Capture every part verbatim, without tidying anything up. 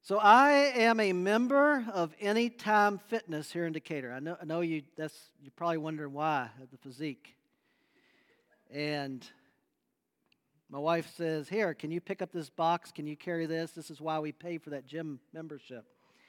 So I am a member of Anytime Fitness here in Decatur. I know, I know you. That's you're probably wondering why the physique. And my wife says, "Here, can you pick up this box? Can you carry this? This is why we pay for that gym membership."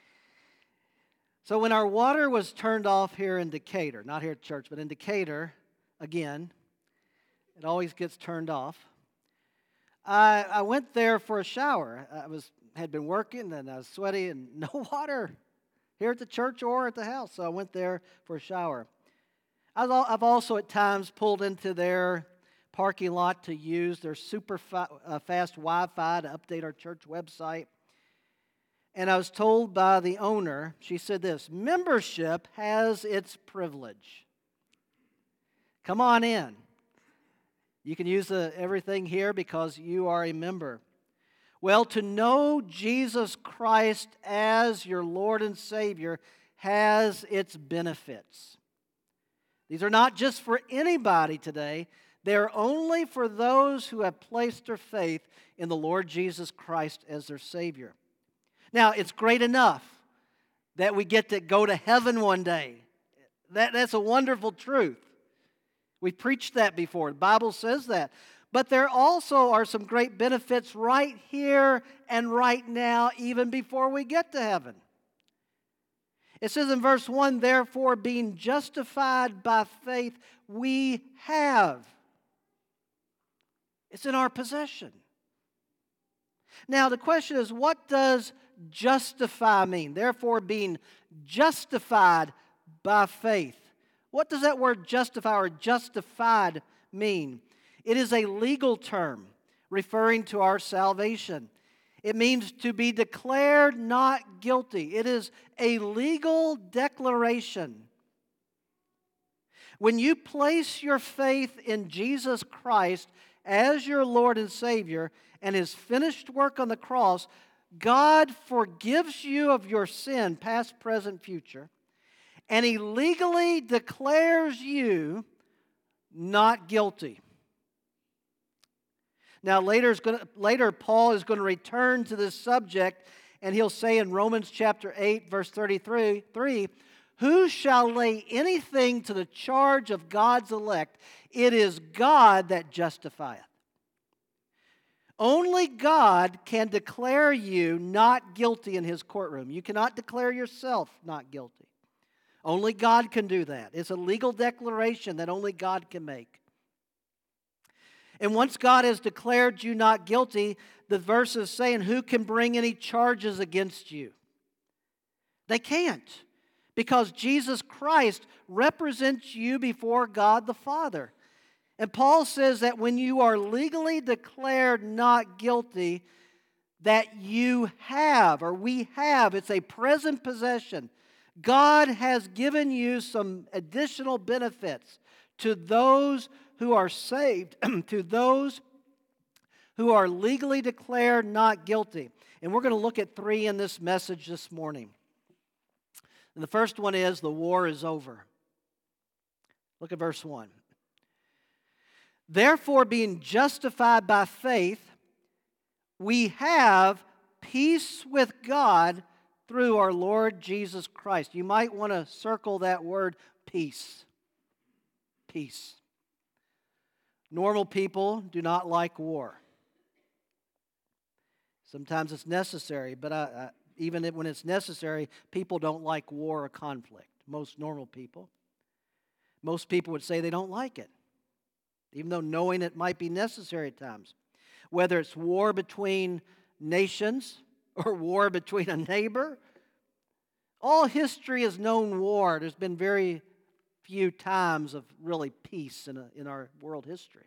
So when our water was turned off here in Decatur, not here at church, but in Decatur, again, it always gets turned off. I, I went there for a shower. I was had been working and I was sweaty and no water here at the church or at the house. So I went there for a shower. I've also at times pulled into their parking lot to use their super fi- uh, fast Wi-Fi to update our church website. And I was told by the owner, she said this: membership has its privilege. Come on in. You can use the, everything here because you are a member. Well, to know Jesus Christ as your Lord and Savior has its benefits. These are not just for anybody today. They're only for those who have placed their faith in the Lord Jesus Christ as their Savior. Now, it's great enough that we get to go to heaven one day. That, that's a wonderful truth. We've preached that before. The Bible says that. But there also are some great benefits right here and right now, even before we get to heaven. It says in verse one, therefore, being justified by faith, we have. It's in our possession. Now, the question is, what does justify mean? Therefore, being justified by faith. What does that word justify or justified mean? It is a legal term referring to our salvation. It means to be declared not guilty. It is a legal declaration. When you place your faith in Jesus Christ as your Lord and Savior and His finished work on the cross, God forgives you of your sin, past, present, future, and He legally declares you not guilty. Now, later, is going to, later Paul is going to return to this subject, and he'll say in Romans chapter eight, verse thirty-three, three, who shall lay anything to the charge of God's elect? It is God that justifieth. Only God can declare you not guilty in His courtroom. You cannot declare yourself not guilty. Only God can do that. It's a legal declaration that only God can make. And once God has declared you not guilty, the verse is saying, who can bring any charges against you? They can't, because Jesus Christ represents you before God the Father. And Paul says that when you are legally declared not guilty, that you have, or we have, it's a present possession. God has given you some additional benefits to those who are saved, to those who are legally declared not guilty. And we're going to look at three in this message this morning. And the first one is, the war is over. Look at verse one. Therefore, being justified by faith, we have peace with God through our Lord Jesus Christ. You might want to circle that word, peace. Peace. Normal people do not like war. Sometimes it's necessary, but I, I, even when it's necessary, people don't like war or conflict. Most normal people. Most people would say they don't like it, even though knowing it might be necessary at times. Whether it's war between nations or war between a neighbor, all history has known war. There's been very few times of really peace in, a, in our world history.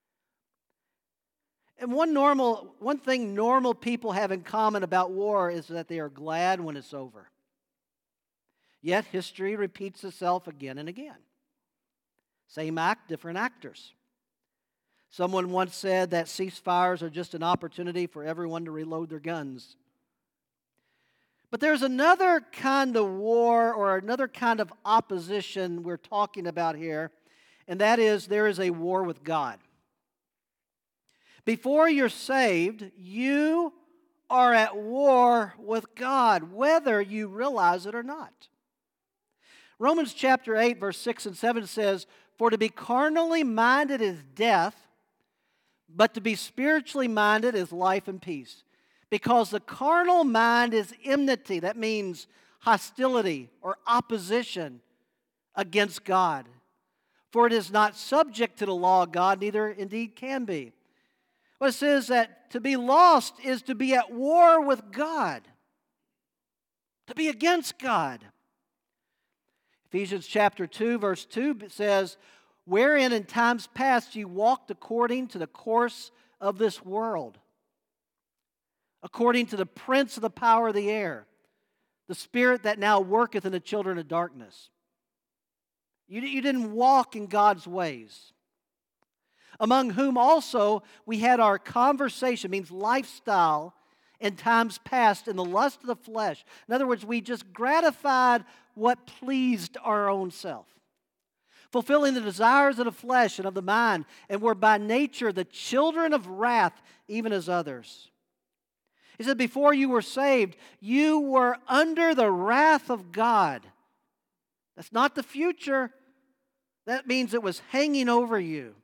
And one normal, one thing normal people have in common about war is that they are glad when it's over. Yet history repeats itself again and again. Same act, different actors. Someone once said that ceasefires are just an opportunity for everyone to reload their guns. But there's another kind of war or another kind of opposition we're talking about here, and that is there is a war with God. Before you're saved, you are at war with God, whether you realize it or not. Romans chapter eight, verse six and seven says, "For to be carnally minded is death, but to be spiritually minded is life and peace. Because the carnal mind is enmity," that means hostility or opposition against God. "For it is not subject to the law of God, neither indeed can be." Well, it says that to be lost is to be at war with God, to be against God. Ephesians chapter two, verse two says, "Wherein in times past you walked according to the course of this world, according to the prince of the power of the air, the spirit that now worketh in the children of darkness." You, you didn't walk in God's ways. "Among whom also we had our conversation," means lifestyle, "in times past in the lust of the flesh." In other words, we just gratified what pleased our own self, fulfilling the desires of the flesh and of the mind, and were by nature the children of wrath, even as others. He said, before you were saved, you were under the wrath of God. That's not the future. That means it was hanging over you.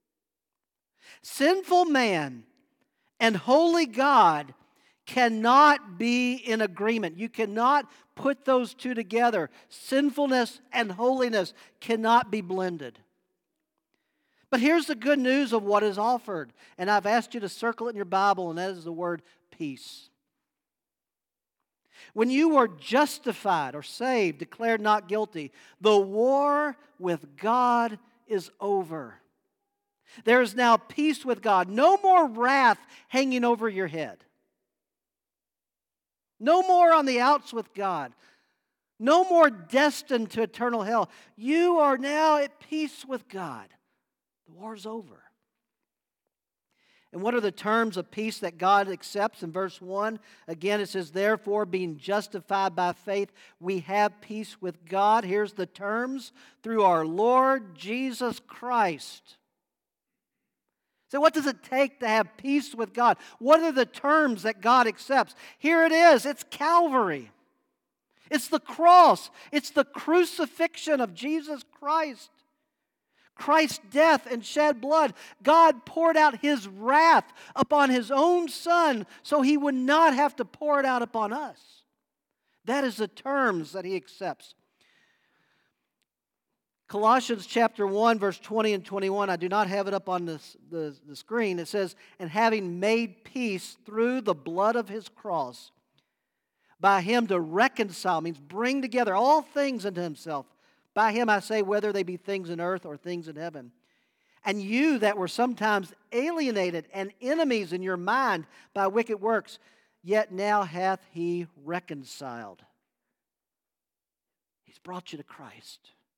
Sinful man and holy God cannot be in agreement. You cannot put those two together. Sinfulness and holiness cannot be blended. But here's the good news of what is offered. And I've asked you to circle it in your Bible, and that is the word peace. When you were justified or saved, declared not guilty, the war with God is over. There is now peace with God. No more wrath hanging over your head. No more on the outs with God. No more destined to eternal hell. You are now at peace with God. The war's over. And what are the terms of peace that God accepts? In verse one, again it says, "Therefore, being justified by faith, we have peace with God." Here's the terms: "through our Lord Jesus Christ." So what does it take to have peace with God? What are the terms that God accepts? Here it is. It's Calvary. It's the cross. It's the crucifixion of Jesus Christ. Christ's death and shed blood. God poured out His wrath upon His own Son so He would not have to pour it out upon us. That is the terms that He accepts. Colossians chapter one, verse twenty and twenty-one, I do not have it up on this, the, the screen. It says, "And having made peace through the blood of His cross, by Him to reconcile," means bring together all things unto Himself. "By Him I say, whether they be things in earth or things in heaven. And you that were sometimes alienated and enemies in your mind by wicked works, yet now hath He reconciled." He's brought you to Christ.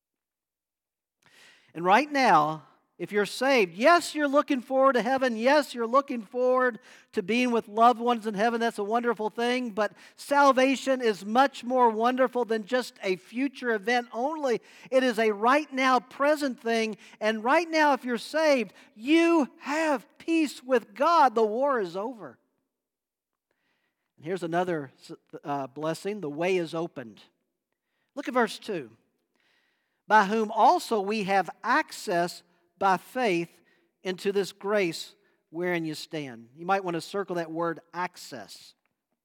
And right now, if you're saved, yes, you're looking forward to heaven. Yes, you're looking forward to being with loved ones in heaven. That's a wonderful thing. But salvation is much more wonderful than just a future event only. It is a right now, present thing. And right now, if you're saved, you have peace with God. The war is over. And here's another uh, blessing. The way is opened. Look at verse two. "By whom also we have access by faith into this grace wherein you stand." You might want to circle that word access.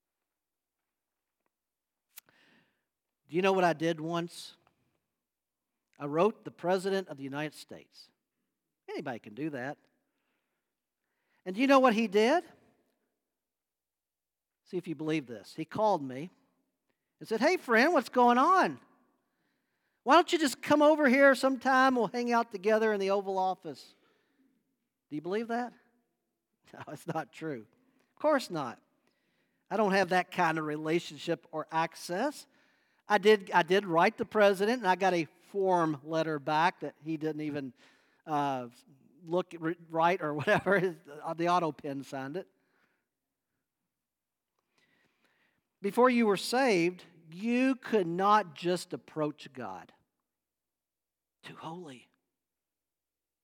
Do you know what I did once? I wrote the President of the United States. Anybody can do that. And do you know what he did? See if you believe this. He called me and said, "Hey friend, what's going on? Why don't you just come over here sometime? We'll hang out together in the Oval Office." Do you believe that? No, it's not true. Of course not. I don't have that kind of relationship or access. I did, I did write the president, and I got a form letter back that he didn't even uh, look right or whatever. The auto pen signed it. Before you were saved, you could not just approach God. Too holy.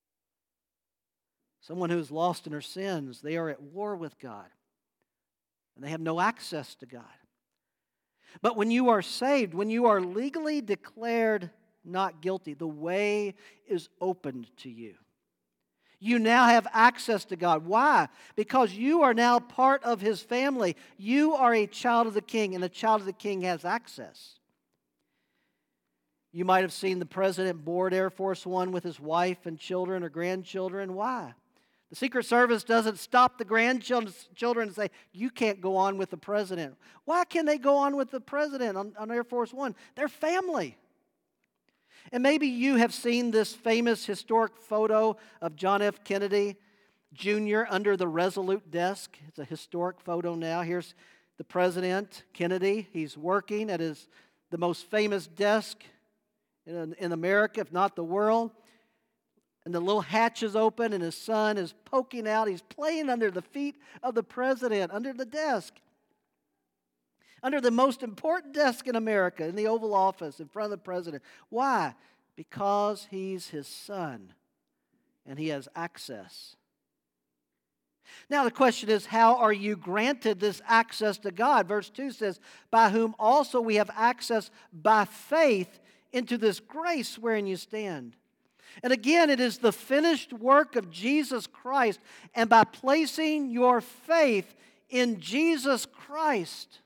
Someone who's lost in her sins, they are at war with God. and they have no access to God. But when you are saved, when you are legally declared not guilty, the way is opened to you. You now have access to God. Why? Because you are now part of His family. You are a child of the King, and a child of the King has access. You might have seen the president board Air Force One with his wife and children or grandchildren. Why? The Secret Service doesn't stop the grandchildren and say, you can't go on with the president. Why can they go on with the president on, on Air Force One? They're family. And maybe you have seen this famous historic photo of John F. Kennedy Junior under the Resolute desk. It's a historic photo now. Here's the president, Kennedy. He's working at his the most famous desk in, in America, if not the world. And the little hatch is open and his son is poking out. He's playing under the feet of the president, under the desk. Under the most important desk in America, in the Oval Office, in front of the president. Why? Because he's his son and he has access. Now the question is, how are you granted this access to God? Verse two says, by whom also we have access by faith into this grace wherein you stand. And again, it is the finished work of Jesus Christ, and by placing your faith in Jesus Christ.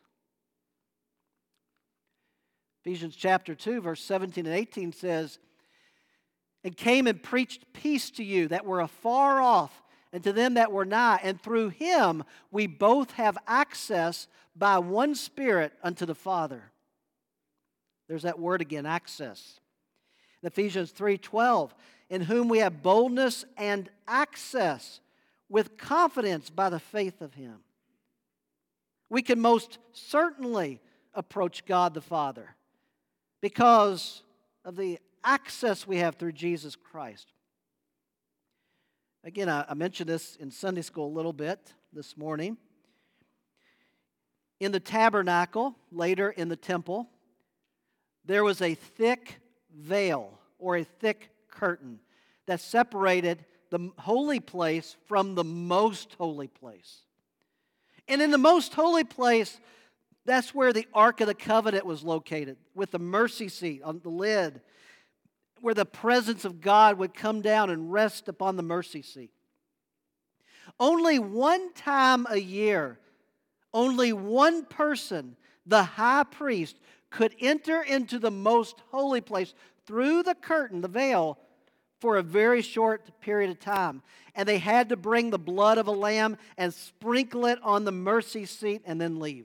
Ephesians chapter two, verse seventeen and eighteen says, and came and preached peace to you that were afar off, and to them that were nigh. And through him we both have access by one Spirit unto the Father. There's that word again, access. In Ephesians three twelve, in whom we have boldness and access with confidence by the faith of him. We can most certainly approach God the Father because of the access we have through Jesus Christ. Again, I, I mentioned this in Sunday school a little bit this morning. In the tabernacle, later in the temple, there was a thick veil or a thick curtain that separated the holy place from the most holy place. And in the most holy place, that's where the Ark of the Covenant was located, with the mercy seat on the lid, where the presence of God would come down and rest upon the mercy seat. Only one time a year, only one person, the high priest, could enter into the most holy place through the curtain, the veil, for a very short period of time. And they had to bring the blood of a lamb and sprinkle it on the mercy seat and then leave.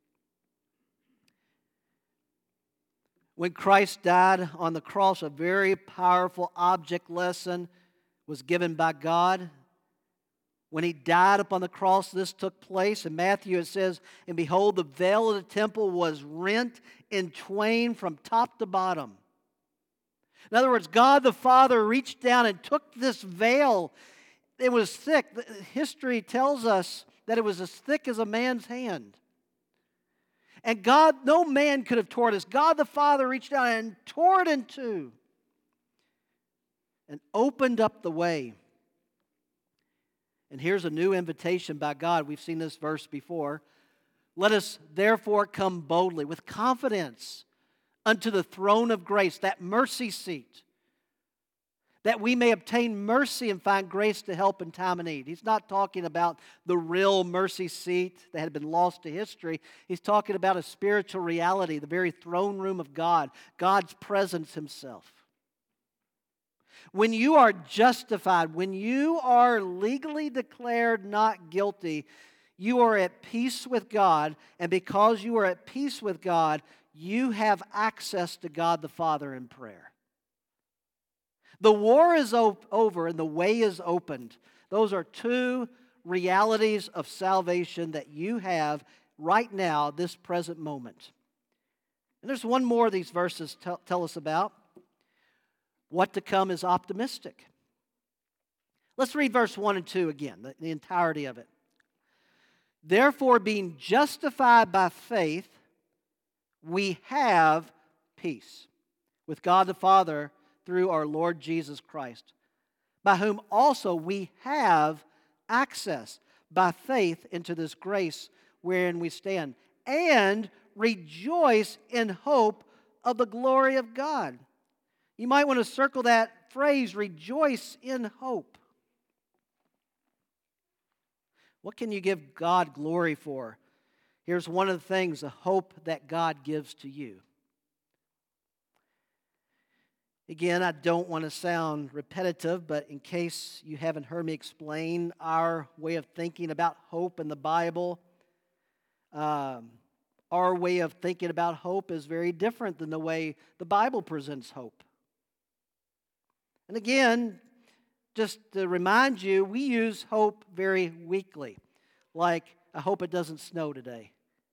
When Christ died on the cross, a very powerful object lesson was given by God. When he died upon the cross, this took place. In Matthew it says, and behold, the veil of the temple was rent in twain from top to bottom. In other words, God the Father reached down and took this veil. It was thick. History tells us that it was as thick as a man's hand. And God, no man could have torn this. God the Father reached down and tore it in two and opened up the way. And here's a new invitation by God. We've seen this verse before. Let us therefore come boldly with confidence unto the throne of grace, that mercy seat, that we may obtain mercy and find grace to help in time of need. He's not talking about the real mercy seat that had been lost to history. He's talking about a spiritual reality, the very throne room of God, God's presence himself. When you are justified, when you are legally declared not guilty, you are at peace with God, and because you are at peace with God, you have access to God the Father in prayer. The war is op- over and the way is opened. Those are two realities of salvation that you have right now, this present moment. And there's one more these verses tell, tell us about. What to come is optimistic. Let's read verse one and two again, the, the entirety of it. Therefore, being justified by faith, we have peace with God the Father through our Lord Jesus Christ, by whom also we have access by faith into this grace wherein we stand, and rejoice in hope of the glory of God. You might want to circle that phrase, rejoice in hope. What can you give God glory for? Here's one of the things, the hope that God gives to you. Again, I don't want to sound repetitive, but in case you haven't heard me explain our way of thinking about hope in the Bible, um, our way of thinking about hope is very different than the way the Bible presents hope. And again, just to remind you, we use hope very weakly. Like, I hope it doesn't snow today.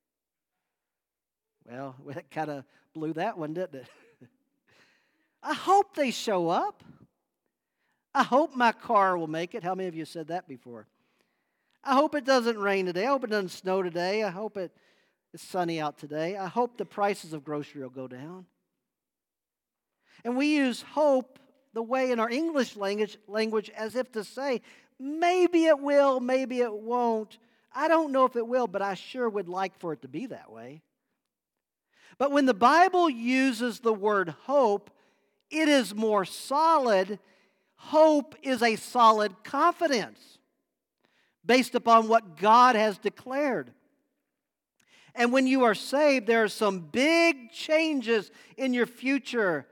Well, that kind of blew that one, didn't it? I hope they show up. I hope my car will make it. How many of you said that before? I hope it doesn't rain today. I hope it doesn't snow today. I hope it, it's sunny out today. I hope the prices of grocery will go down. And we use hope the way in our English language, language as if to say, maybe it will, maybe it won't. I don't know if it will, but I sure would like for it to be that way. But when the Bible uses the word hope, it is more solid. Hope is a solid confidence based upon what God has declared. And when you are saved, there are some big changes in your future.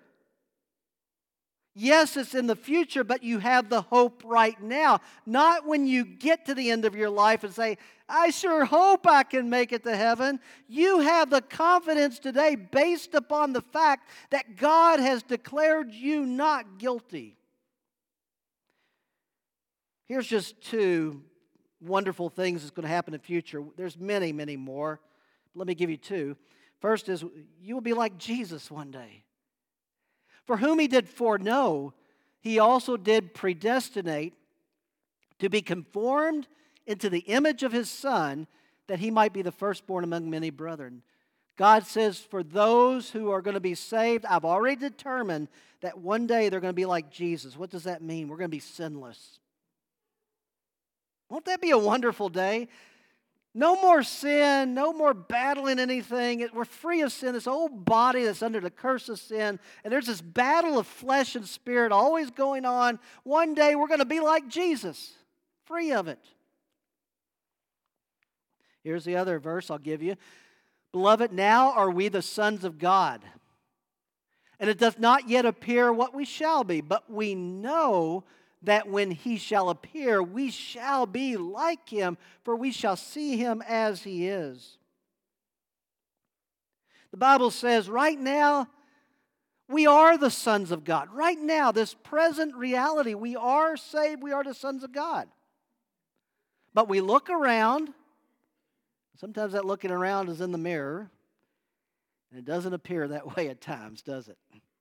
Yes, it's in the future, but you have the hope right now. Not when you get to the end of your life and say, I sure hope I can make it to heaven. You have the confidence today based upon the fact that God has declared you not guilty. Here's just two wonderful things that's going to happen in the future. There's many, many more. Let me give you two. First is you will be like Jesus one day. For whom he did foreknow, he also did predestinate to be conformed into the image of his Son, that he might be the firstborn among many brethren. God says, for those who are going to be saved, I've already determined that one day they're going to be like Jesus. What does that mean? We're going to be sinless. Won't that be a wonderful day? No more sin, no more battling anything. We're free of sin, this old body that's under the curse of sin. And there's this battle of flesh and spirit always going on. One day we're going to be like Jesus, free of it. Here's the other verse I'll give you. Beloved, now are we the sons of God. And it doth not yet appear what we shall be, but we know that when he shall appear, we shall be like him, for we shall see him as he is. The Bible says right now, we are the sons of God. Right now, this present reality, we are saved, we are the sons of God. But we look around. Sometimes that looking around is in the mirror, and it doesn't appear that way at times, does it?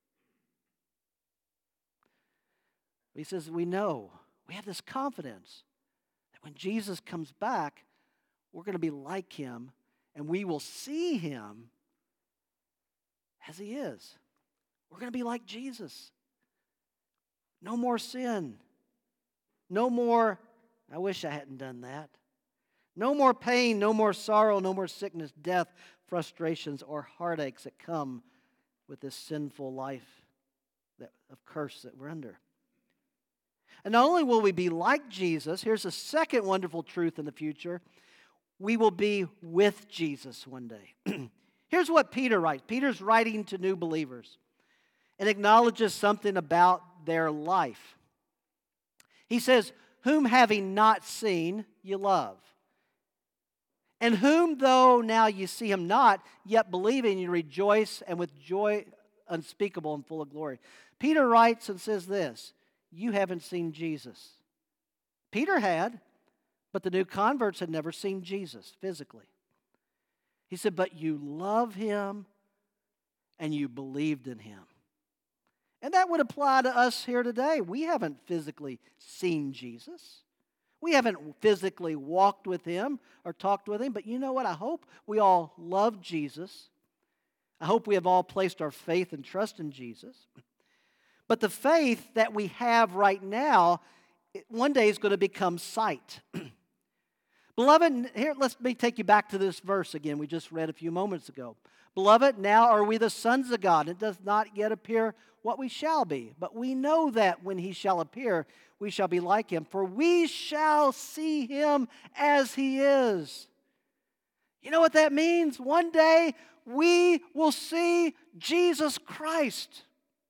He says, we know, we have this confidence that when Jesus comes back, we're going to be like him, and we will see him as he is. We're going to be like Jesus. No more sin. No more, I wish I hadn't done that. No more pain, no more sorrow, no more sickness, death, frustrations, or heartaches that come with this sinful life that, of curse that we're under. And not only will we be like Jesus, here's a second wonderful truth in the future. We will be with Jesus one day. Here's what Peter writes. Peter's writing to new believers and acknowledges something about their life. He says, whom having not seen, you love. And whom, though now you see him not, yet believing, you rejoice, and with joy unspeakable and full of glory. Peter writes and says this, you haven't seen Jesus. Peter had, but the new converts had never seen Jesus physically. He said, but you love him and you believed in him. And that would apply to us here today. We haven't physically seen Jesus. We haven't physically walked with him or talked with him, but you know what? I hope we all love Jesus. I hope we have all placed our faith and trust in Jesus. But the faith that we have right now, one day is going to become sight. Beloved, here, let me take you back to this verse again we just read a few moments ago. Beloved, now are we the sons of God. It does not yet appear what we shall be. But we know that when he shall appear, we shall be like him. For we shall see him as he is. You know what that means? One day we will see Jesus Christ.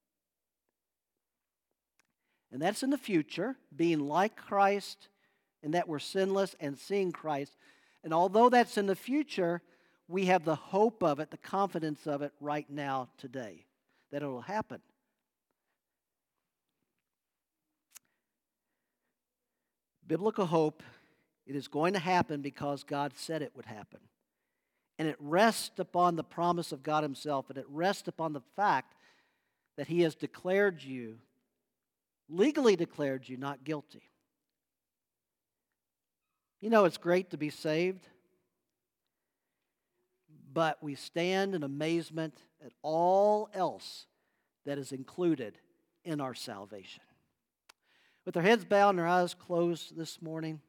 And that's in the future, being like Christ, and that we're sinless and seeing Christ. And although that's in the future, we have the hope of it, the confidence of it right now, today, that it will happen. Biblical hope, it is going to happen because God said it would happen. And it rests upon the promise of God himself, and it rests upon the fact that he has declared you, legally declared you not guilty. You know, it's great to be saved, but we stand in amazement at all else that is included in our salvation. With our heads bowed and our eyes closed this morning,